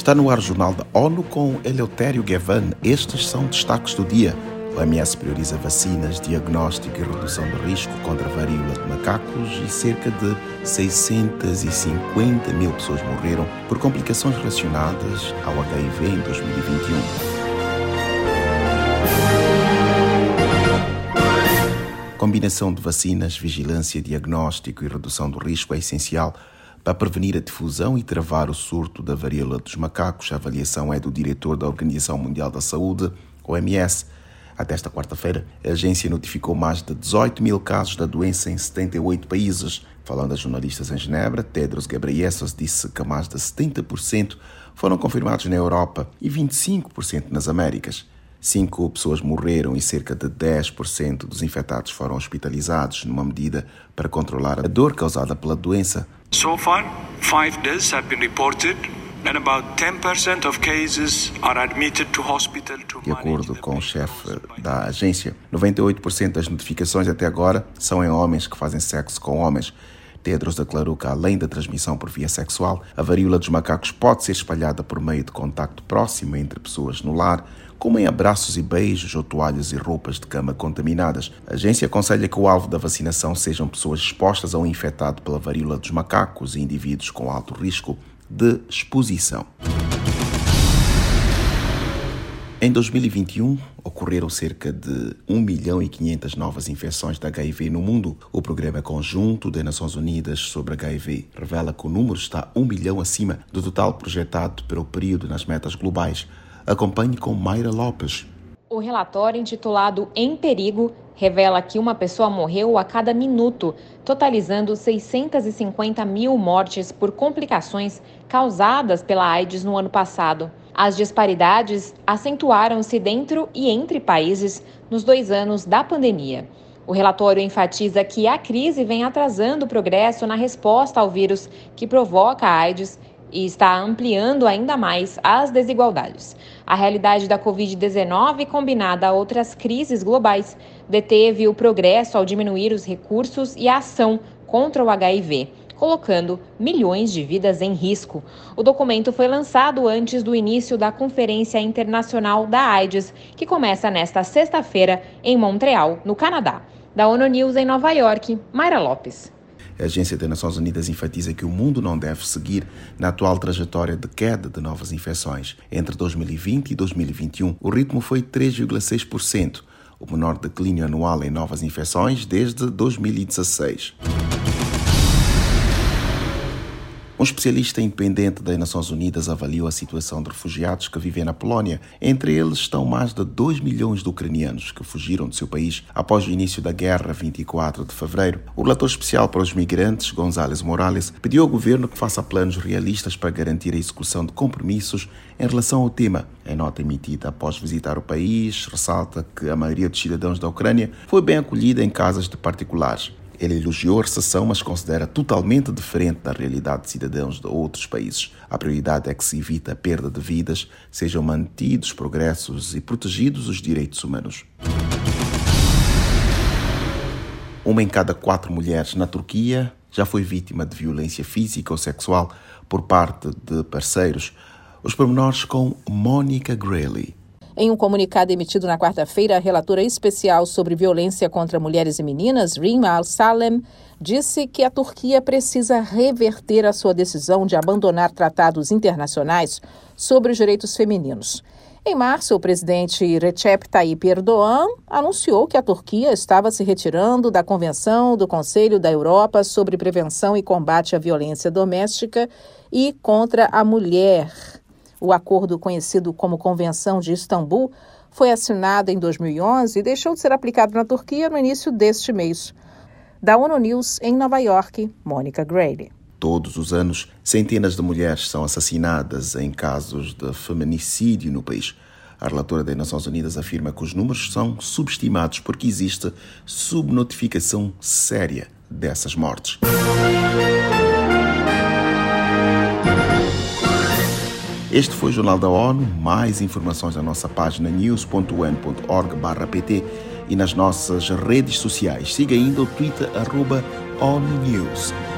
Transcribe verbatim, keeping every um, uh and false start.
Está no ar o Jornal da ONU com Eleutério Gavan. Estes são destaques do dia. O M S prioriza vacinas, diagnóstico e redução de risco contra a varíola de macacos e cerca de seiscentas e cinquenta mil pessoas morreram por complicações relacionadas ao H I V em dois mil e vinte e um. Combinação de vacinas, vigilância, diagnóstico e redução do risco é essencial para prevenir a difusão e travar o surto da varíola dos macacos. A avaliação é do diretor da Organização Mundial da Saúde, O M S. Até esta quarta-feira, a agência notificou mais de dezoito mil casos da doença em setenta e oito países. Falando a jornalistas em Genebra, Tedros Ghebreyesus disse que mais de setenta por cento foram confirmados na Europa e vinte e cinco por cento nas Américas. Cinco pessoas morreram e cerca de dez por cento dos infectados foram hospitalizados numa medida para controlar a dor causada pela doença. So far, five deaths have been reported and about ten percent of cases are admitted to hospital to De acordo com o chefe da agência, noventa e oito por cento das notificações até agora são em homens que fazem sexo com homens. Tedros declarou que, além da transmissão por via sexual, a varíola dos macacos pode ser espalhada por meio de contacto próximo entre pessoas no lar, como em abraços e beijos ou toalhas e roupas de cama contaminadas. A agência aconselha que o alvo da vacinação sejam pessoas expostas a um infectado pela varíola dos macacos e indivíduos com alto risco de exposição. Em dois mil e vinte e um, ocorreram cerca de um milhão e quinhentas novas infecções de H I V no mundo. O Programa Conjunto das Nações Unidas sobre H I V revela que o número está um milhão acima do total projetado para o período nas metas globais. Acompanhe com Mayra Lopes. O relatório intitulado Em Perigo revela que uma pessoa morreu a cada minuto, totalizando seiscentas e cinquenta mil mortes por complicações causadas pela AIDS no ano passado. As disparidades acentuaram-se dentro e entre países nos dois anos da pandemia. O relatório enfatiza que a crise vem atrasando o progresso na resposta ao vírus que provoca a AIDS e está ampliando ainda mais as desigualdades. A realidade da covid dezenove, combinada a outras crises globais, deteve o progresso ao diminuir os recursos e a ação contra o H I V, colocando milhões de vidas em risco. O documento foi lançado antes do início da Conferência Internacional da AIDS, que começa nesta sexta-feira em Montreal, no Canadá. Da ONU News em Nova York, Mayra Lopes. A Agência das Nações Unidas enfatiza que o mundo não deve seguir na atual trajetória de queda de novas infecções. Entre dois mil e vinte e dois mil e vinte e um, o ritmo foi três vírgula seis por cento, o menor declínio anual em novas infecções desde dois mil e dezesseis. Um especialista independente das Nações Unidas avaliou a situação de refugiados que vivem na Polónia. Entre eles estão mais de dois milhões de ucranianos que fugiram do seu país após o início da guerra, vinte e quatro de fevereiro. O relator especial para os migrantes, González Morales, pediu ao governo que faça planos realistas para garantir a execução de compromissos em relação ao tema. Em nota emitida após visitar o país, ressalta que a maioria dos cidadãos da Ucrânia foi bem acolhida em casas de particulares. Ele elogiou a recessão, mas considera totalmente diferente da realidade de cidadãos de outros países. A prioridade é que se evite a perda de vidas, sejam mantidos progressos e protegidos os direitos humanos. Uma em cada quatro mulheres na Turquia já foi vítima de violência física ou sexual por parte de parceiros. Os pormenores com Monica Greeley. Em um comunicado emitido na quarta-feira, a relatora especial sobre violência contra mulheres e meninas, Rima Al-Salem, disse que a Turquia precisa reverter a sua decisão de abandonar tratados internacionais sobre os direitos femininos. Em março, o presidente Recep Tayyip Erdogan anunciou que a Turquia estava se retirando da Convenção do Conselho da Europa sobre Prevenção e Combate à Violência Doméstica e contra a Mulher. O acordo, conhecido como Convenção de Istambul, foi assinado em dois mil e onze e deixou de ser aplicado na Turquia no início deste mês. Da ONU News, em Nova York, Monica Greeley. Todos os anos, centenas de mulheres são assassinadas em casos de feminicídio no país. A relatora das Nações Unidas afirma que os números são subestimados porque existe subnotificação séria dessas mortes. Este foi o Jornal da ONU. Mais informações na nossa página news ponto u n ponto org barra p t e nas nossas redes sociais. Siga ainda o Twitter, arroba ONU News.